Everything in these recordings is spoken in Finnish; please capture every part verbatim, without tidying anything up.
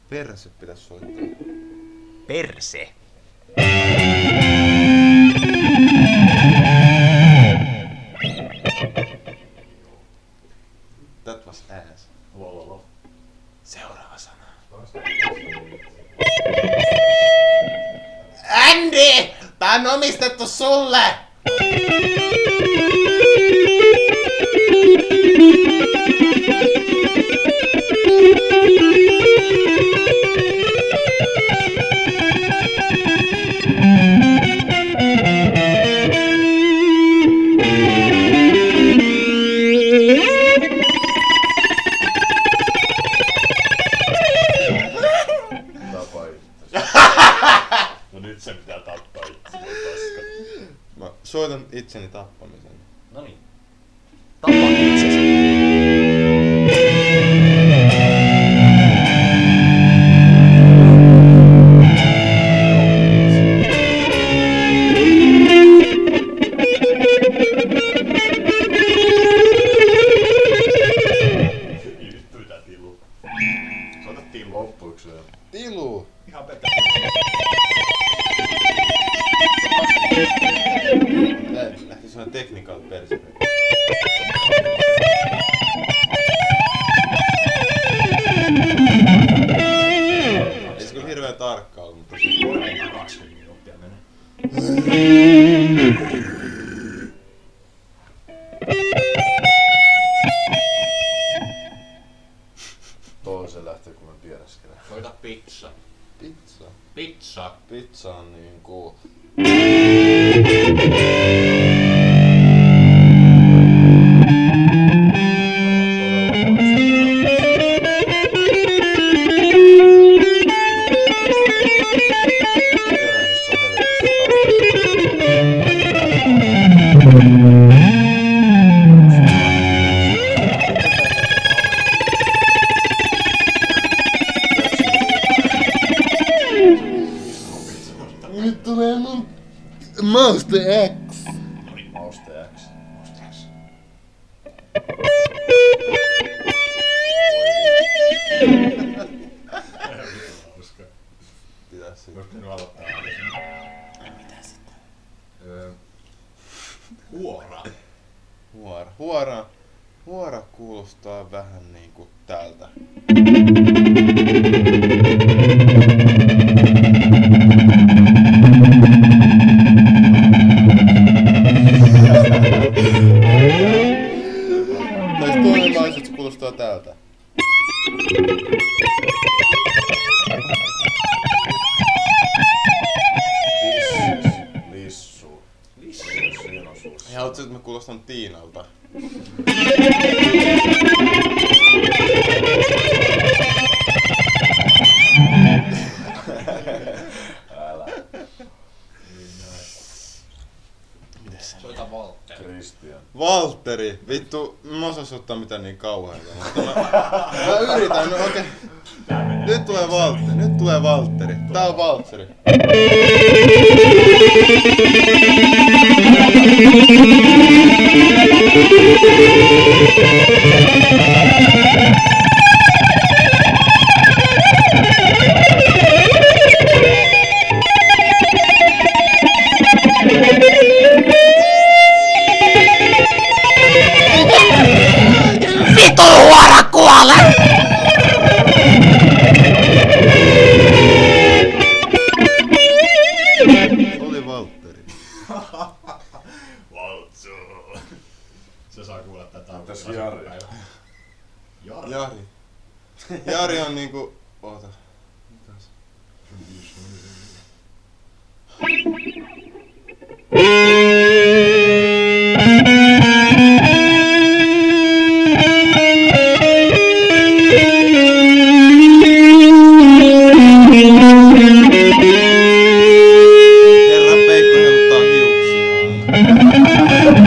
Perse pitäis soittaa. Perse. That was ass. Lololo. Seuraava sana. Andy! Tää on omistettu sulle! Tapa itsesi. No nyt se pitää tappaa itsesi, paska. Mä soitan itseni tappamisen. Noniin. Tapa itsesi. Vittu mitä tilu. Soitattiin loppuiksi se. Tilu! Ihan pelkkä. Lähti lähti semmonen technical perse. Ei se kyllä hirveen tarkkaa ollut, mutta Voidaan kaksikymmentä minuuttia mennä. Tuohon se lähtee kun mä pieräskelen. Soita pizza. pizza. Pizza. Pizza on niinku... Nyt tulee mun Monster X. Mauste X. Pitäis sit. Olis pitänyt aloittaa. Mitä sitten? Öö. Huora. Huora. Huora. Huora kuulostaa vähän niinku tältä. Tai sit toinen laiset se kuulostaa tältä. Lissu. Lissu. Siinä on suussa. Ja oot sä, että mä kuulostan Tiinalta. Älä. Mites se? Soita Valtteri. Kristian. Valtteri! Vittu, mä osais ottaa mitään niin kauheita, mutta mä, mä yritän, no okei. Okay. Nyt tulee Valtteri, nyt tulee Valtteri. Tää on Valtteri. Vitu huora kuole! Oli Valtteri. Valtsu. Se saa kuulla tätä. Mitäs Jari? Jari. Jari. Jari on niinku... Oota. Mitäs? Herra Peikko heluttaa hiuksiaan.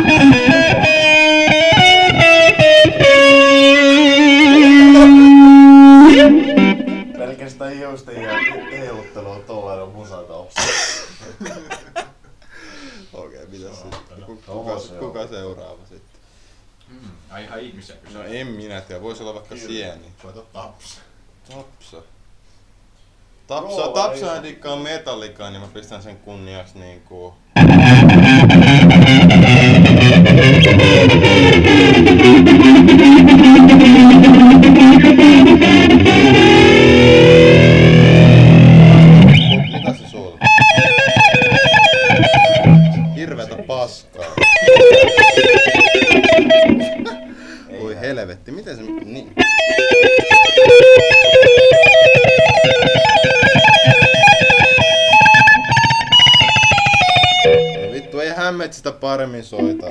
Pelkästään hiusten ja heiluttelu on tollainen musatausta. Okei, mitäs sitten? Ku- Tomo Kuka, se on. kuka seuraava sitten? Mm, ai ihan ihmisiä kysyä. No en minä tiedä, voisi olla vaikka sieni. Soita Tapsa. Tapsa. Tapsa, Joo, Tapsa ei. dikkaa Metallicaa, niin mä pistän sen kunniaksi niinku... Mitä se sulla? Hirveetä paskaa. Voi helvetti, miten se... Niin. No vittu, ei hämmet sitä paremmin soita.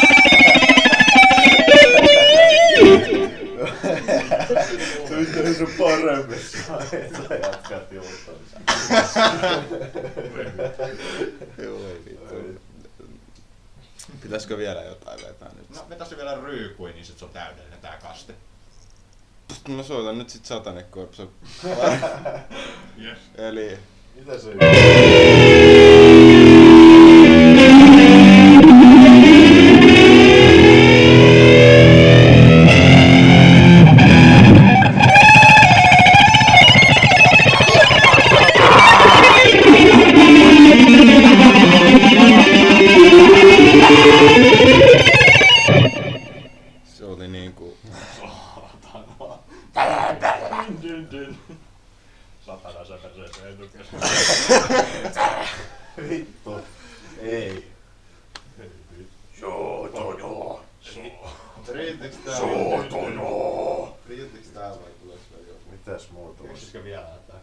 Nyt ei sun paremmin saa, et sä jatkat juuttamista. Voi vittu. Pitäisikö vielä jotain vetää nyt? No vetäisi vielä ryykuin, niin sit se on täydellinen tää kaste. Mä soitan nyt sit Satanic Corpse. Yes. Eli... Mitä se Se oli niinku... Dyn, dyn. Satana sä perseeseen etukäs. Vittu. Ei. Joo, to joo. Riittiks tää? Joo, to joo. Riittiks tää vai tuleeks vielä joku? Mitäs muuta on? Keksisikö vielä tää?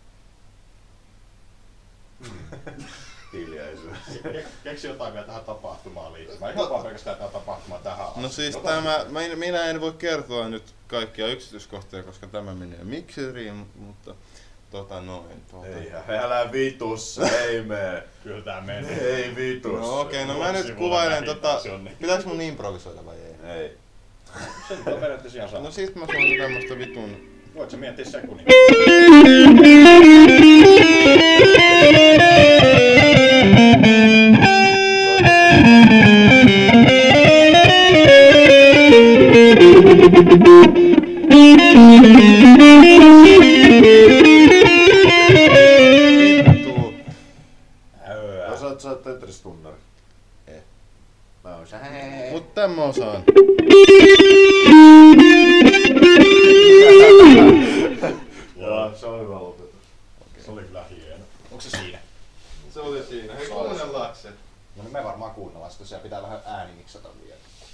Hiljaisuus. Keksi jotain vielä tähän tapahtumaan liittyen. Ei vaan pelkästään tähän tapahtumaan tähän asti. No siis Jotain- tämä, mä- minä en voi kertoa nyt kaikkia yksityiskohtia, koska tämä menee mikseriin, mutta tota noin. Tota. Eihän, älä vitussa, ei mee. Kyllä tää menee. Ei vitussa. No okei, okay, no mä nyt Sivulla kuvailen nähdään tota, taas jonnekin. pitääks mun improvisoida vai ei? Ei. Se nyt on periaatteessa ihan sama. No siis mä soitan tämmöstä vitun... Voit sä miettiä sekunnin? Vittu. Osaat sä Tetris-tunnari? Ei. Mä osaan. Mut tän mä osaan. Joo, se on hyvä lopetus. Se oli kyllä hieno. Onko se siinä? Se oli siinä. Hei, kuunnellaanko se? No niin me varmaan kuunnellaan, koska siellä pitää vähän ääni miksata vielä.